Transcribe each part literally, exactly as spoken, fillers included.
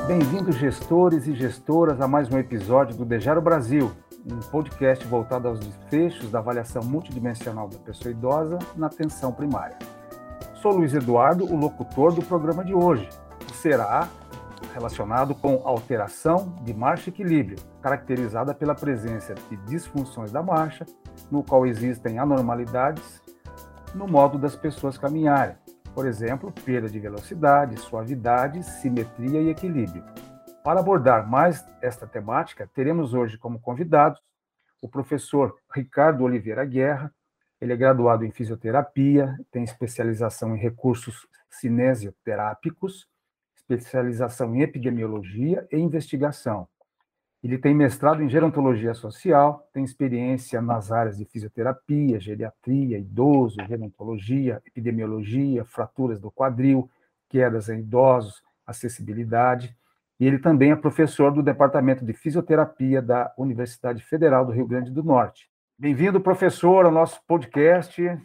Bem-vindos, gestores e gestoras, a mais um episódio do Degero Brasil, um podcast voltado aos desfechos da avaliação multidimensional da pessoa idosa na atenção primária. Sou Luiz Eduardo, o locutor do programa de hoje, que será relacionado com alteração de marcha e equilíbrio, caracterizada pela presença de disfunções da marcha, no qual existem anormalidades no modo das pessoas caminharem. Por exemplo, perda de velocidade, suavidade, simetria e equilíbrio. Para abordar mais esta temática, teremos hoje como convidados o professor Ricardo Oliveira Guerra. Ele é graduado em fisioterapia, tem especialização em recursos cinesioterápicos, especialização em epidemiologia e investigação. Ele tem mestrado em gerontologia social, tem experiência nas áreas de fisioterapia, geriatria, idoso, gerontologia, epidemiologia, fraturas do quadril, quedas em idosos, acessibilidade. E ele também é professor do Departamento de Fisioterapia da Universidade Federal do Rio Grande do Norte. Bem-vindo, professor, ao nosso podcast. Muito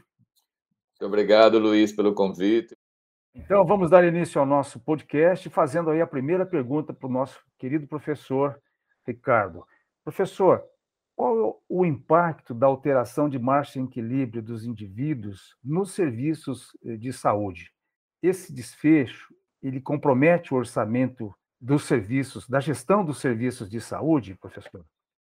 obrigado, Luiz, pelo convite. Então, vamos dar início ao nosso podcast, fazendo aí a primeira pergunta para o nosso querido professor Ricardo. Professor, qual é o impacto da alteração de marcha e equilíbrio dos indivíduos nos serviços de saúde? Esse desfecho, ele compromete o orçamento dos serviços, da gestão dos serviços de saúde, professor?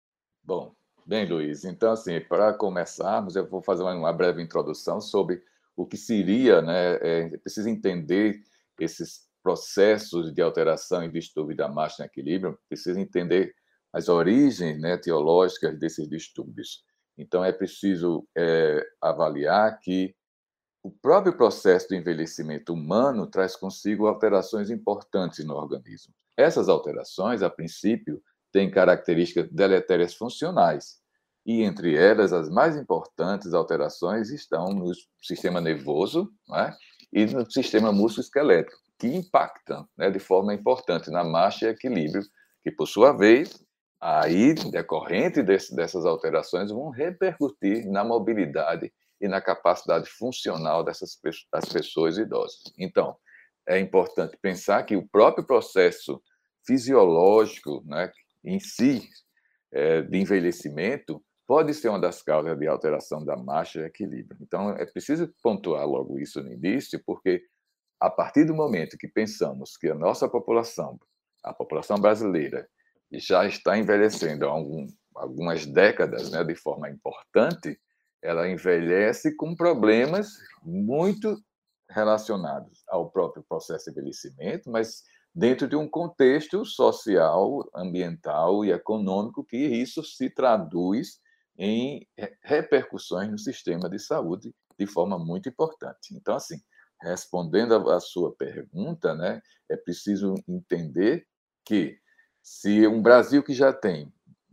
Bom, bem, Luiz, então, assim, para começarmos, eu vou fazer uma breve introdução sobre o que seria, né, é, precisa entender esses processos de alteração e distúrbio da marcha e equilíbrio, precisa entender as origens, né, teológicas desses distúrbios. Então, é preciso é, avaliar que o próprio processo do envelhecimento humano traz consigo alterações importantes no organismo. Essas alterações, a princípio, têm características deletérias funcionais, e entre elas, as mais importantes alterações estão no sistema nervoso, né, e no sistema músculo-esquelético, que impactam, né, de forma importante na marcha e equilíbrio, que, por sua vez, aí, decorrente desse, dessas alterações, vão repercutir na mobilidade e na capacidade funcional dessas das pessoas idosas. Então, é importante pensar que o próprio processo fisiológico, né, em si, é, de envelhecimento, pode ser uma das causas de alteração da marcha e equilíbrio. Então, é preciso pontuar logo isso no início, porque a partir do momento que pensamos que a nossa população, a população brasileira, já está envelhecendo há algum, algumas décadas, né, de forma importante, ela envelhece com problemas muito relacionados ao próprio processo de envelhecimento, mas dentro de um contexto social, ambiental e econômico que isso se traduz em repercussões no sistema de saúde de forma muito importante. Então, assim, respondendo à sua pergunta, né, é preciso entender que se um Brasil que já tem,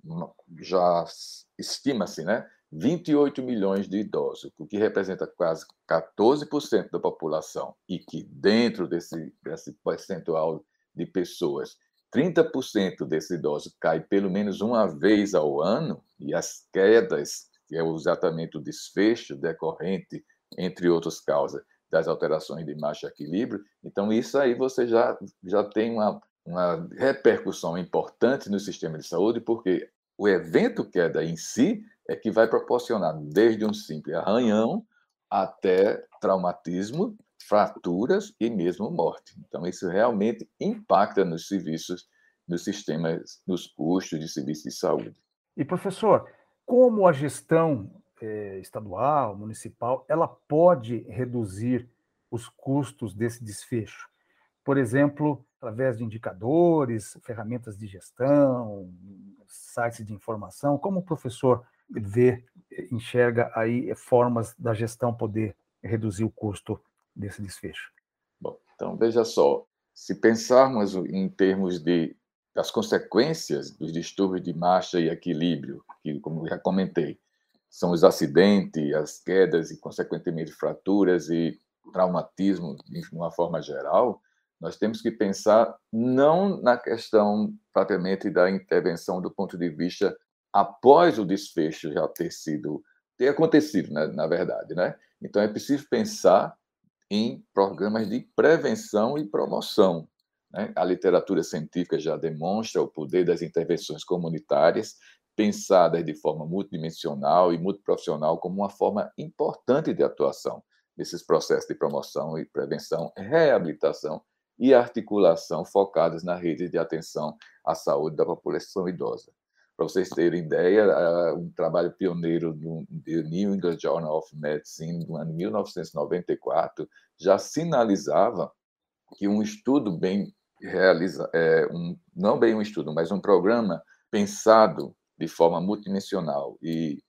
já estima-se, né, vinte e oito milhões de idosos, o que representa quase quatorze por cento da população, e que dentro desse, desse percentual de pessoas, trinta por cento desses idosos cai pelo menos uma vez ao ano, e as quedas, que é exatamente o desfecho decorrente, entre outras causas, das alterações de marcha e equilíbrio, então isso aí você já, já tem uma, uma repercussão importante no sistema de saúde, porque o evento queda em si é que vai proporcionar desde um simples arranhão até traumatismo, fraturas e mesmo morte. Então, isso realmente impacta nos serviços, nos sistemas, nos custos de serviços de saúde. E, professor, como a gestão eh, estadual, municipal, ela pode reduzir os custos desse desfecho? Por exemplo, através de indicadores, ferramentas de gestão, sites de informação. Como o professor vê, enxerga aí formas da gestão poder reduzir o custo desse desfecho? Bom, então veja só, se pensarmos em termos de das consequências dos distúrbios de marcha e equilíbrio, que, como já comentei, são os acidentes, as quedas e, consequentemente, fraturas e traumatismo, de uma forma geral, nós temos que pensar não na questão propriamente da intervenção do ponto de vista após o desfecho já ter sido ter acontecido, né, na verdade, né? Então é preciso pensar em programas de prevenção e promoção. né? A literatura científica já demonstra o poder das intervenções comunitárias, pensadas de forma multidimensional e multiprofissional como uma forma importante de atuação nesses processos de promoção e prevenção, reabilitação e articulação focadas na rede de atenção à saúde da população idosa. Para vocês terem ideia, um trabalho pioneiro do New England Journal of Medicine, no ano mil novecentos e noventa e quatro, já sinalizava que um estudo bem realizado, é, um, não bem um estudo, mas um programa pensado de forma multidimensional e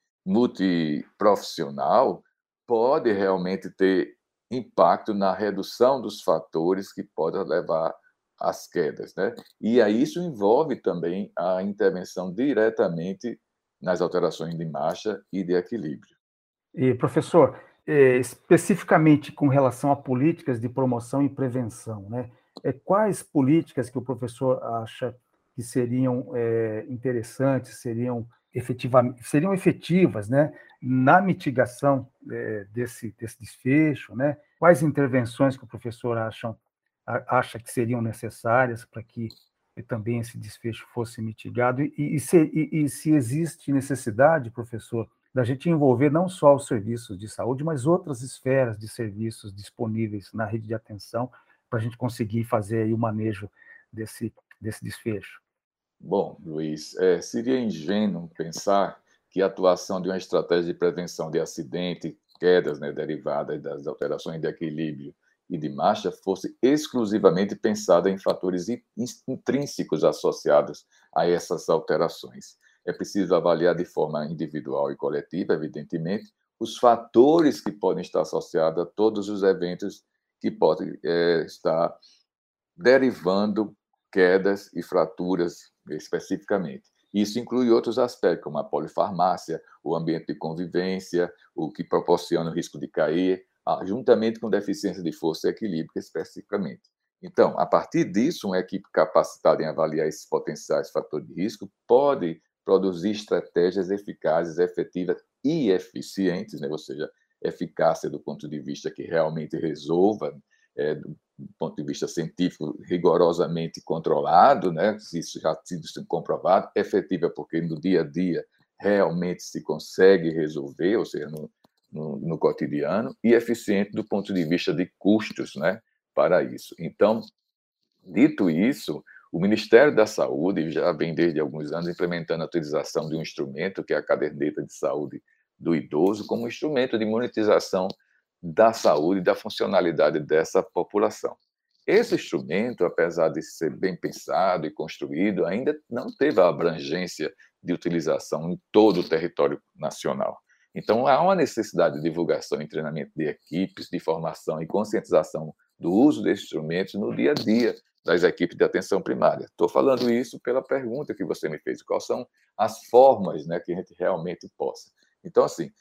multiprofissional pode realmente ter impacto na redução dos fatores que podem levar às quedas, né? E aí isso envolve também a intervenção diretamente nas alterações de marcha e de equilíbrio. E, professor, é, especificamente com relação a políticas de promoção e prevenção, né? É, quais políticas que o professor acha que seriam é, interessantes, seriam, efetivamente, seriam efetivas, né, na mitigação é, desse, desse desfecho, né? Quais intervenções que o professor acham, acha que seriam necessárias para que também esse desfecho fosse mitigado? E, e, se, e, e se existe necessidade, professor, da gente envolver não só os serviços de saúde, mas outras esferas de serviços disponíveis na rede de atenção para a gente conseguir fazer aí o manejo desse, desse desfecho. Bom, Luiz, é, seria ingênuo pensar que a atuação de uma estratégia de prevenção de acidente, quedas, né, derivadas das alterações de equilíbrio e de marcha fosse exclusivamente pensada em fatores intrínsecos associados a essas alterações. É preciso avaliar de forma individual e coletiva, evidentemente, os fatores que podem estar associados a todos os eventos que podem é, estar derivando quedas e fraturas especificamente. Isso inclui outros aspectos, como a polifarmácia, o ambiente de convivência, o que proporciona o risco de cair, juntamente com deficiência de força e equilíbrio especificamente. Então, a partir disso, uma equipe capacitada em avaliar esses potenciais fatores de risco pode produzir estratégias eficazes, efetivas e eficientes, né? Ou seja, eficácia do ponto de vista que realmente resolva, é, do ponto de vista científico, rigorosamente controlado, né? Isso já ha sido comprovado, efetiva porque no dia a dia realmente se consegue resolver, ou seja, no, no, no cotidiano, e eficiente do ponto de vista de custos, né, para isso. Então, dito isso, o Ministério da Saúde já vem desde alguns anos implementando a utilização de um instrumento, que é a caderneta de saúde do idoso, como instrumento de monetização da saúde e da funcionalidade dessa população. Esse instrumento, apesar de ser bem pensado e construído, ainda não teve a abrangência de utilização em todo o território nacional. Então, há uma necessidade de divulgação e treinamento de equipes, de formação e conscientização do uso desses instrumentos no dia a dia das equipes de atenção primária. Estou falando isso pela pergunta que você me fez, quais são as formas, né, que a gente realmente possa. Então, assim,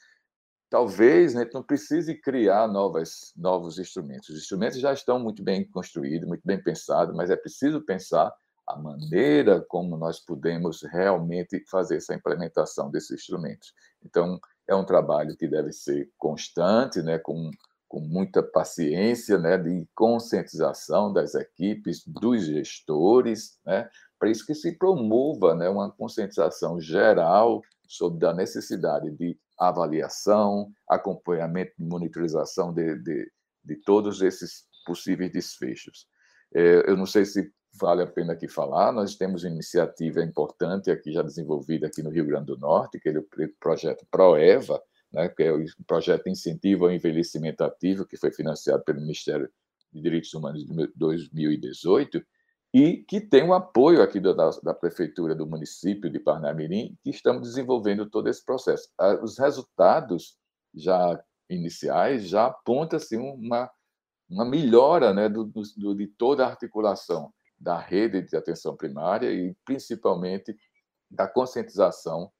talvez a gente não precise criar novas, novos instrumentos. Os instrumentos já estão muito bem construídos, muito bem pensados, mas é preciso pensar a maneira como nós podemos realmente fazer essa implementação desses instrumentos. Então, é um trabalho que deve ser constante, né, com, com muita paciência, né, de conscientização das equipes, dos gestores, né, para isso que se promova, né, uma conscientização geral sobre a necessidade de avaliação, acompanhamento e monitorização de, de, de todos esses possíveis desfechos. É, eu não sei se vale a pena aqui falar, nós temos uma iniciativa importante aqui já desenvolvida aqui no Rio Grande do Norte, que é o projeto ProEva, né, que é o projeto de incentivo ao envelhecimento ativo, que foi financiado pelo Ministério de Direitos Humanos de dois mil e dezoito, e que tem o apoio aqui da, da Prefeitura do município de Parnamirim, que estamos desenvolvendo todo esse processo. Os resultados já iniciais já apontam assim, uma, uma melhora, né, do, do, de toda a articulação da rede de atenção primária e, principalmente, da conscientização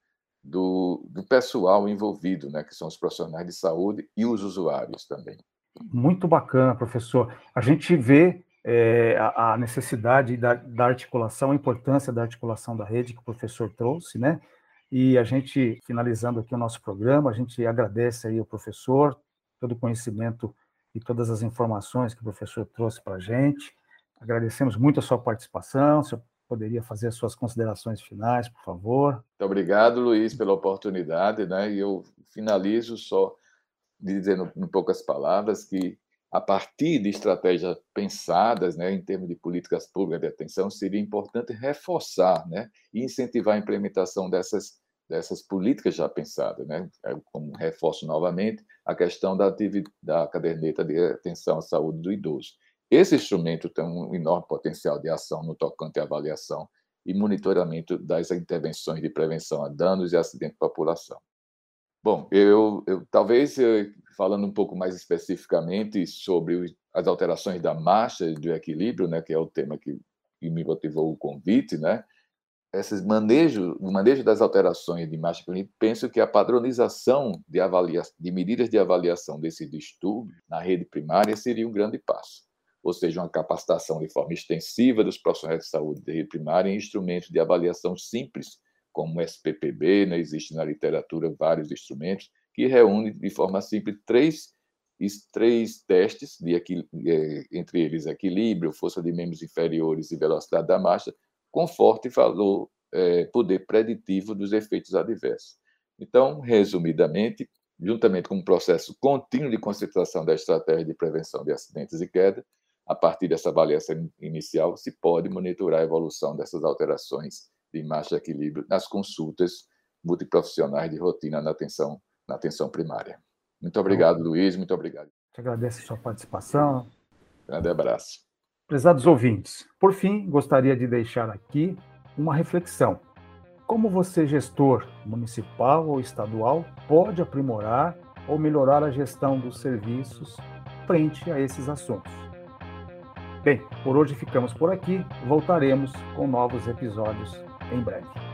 do, do pessoal envolvido, né, que são os profissionais de saúde e os usuários também. Muito bacana, professor. A gente vê é, a, a necessidade da, da articulação, a importância da articulação da rede que o professor trouxe, né? E a gente, finalizando aqui o nosso programa, a gente agradece aí ao professor todo o conhecimento e todas as informações que o professor trouxe para a gente. Agradecemos muito a sua participação. Se eu poderia fazer as suas considerações finais, por favor. Muito obrigado, Luiz, pela oportunidade, né? E eu finalizo só dizendo em poucas palavras que, a partir de estratégias pensadas, né, em termos de políticas públicas de atenção, seria importante reforçar, né, e incentivar a implementação dessas, dessas políticas já pensadas, né, como reforço novamente a questão da, da caderneta de atenção à saúde do idoso. Esse instrumento tem um enorme potencial de ação no tocante à avaliação e monitoramento das intervenções de prevenção a danos e acidentes de população. Bom, eu, eu talvez falando um pouco mais especificamente sobre as alterações da marcha e do equilíbrio, né, que é o tema que, que me motivou o convite, né? Esses manejo, o manejo das alterações de marcha, penso que a padronização de, avalia, de medidas de avaliação desse distúrbio na rede primária seria um grande passo, ou seja, uma capacitação de forma extensiva dos profissionais de saúde da rede primária em instrumentos de avaliação simples, como o S P P B, né? Existe na literatura vários instrumentos que reúnem de forma simples três, três testes, de, entre eles equilíbrio, força de membros inferiores e velocidade da marcha, com forte valor, é, poder preditivo dos efeitos adversos. Então, resumidamente, juntamente com um processo contínuo de concentração da estratégia de prevenção de acidentes e queda, a partir dessa avaliação inicial, se pode monitorar a evolução dessas alterações de marcha e equilíbrio nas consultas multiprofissionais de rotina na atenção, na atenção primária. Muito obrigado, então, Luiz, muito obrigado. Te agradeço a sua participação. Grande abraço. Prezados ouvintes, por fim, gostaria de deixar aqui uma reflexão. Como você, gestor municipal ou estadual, pode aprimorar ou melhorar a gestão dos serviços frente a esses assuntos? Bem, por hoje ficamos por aqui. Voltaremos com novos episódios em breve.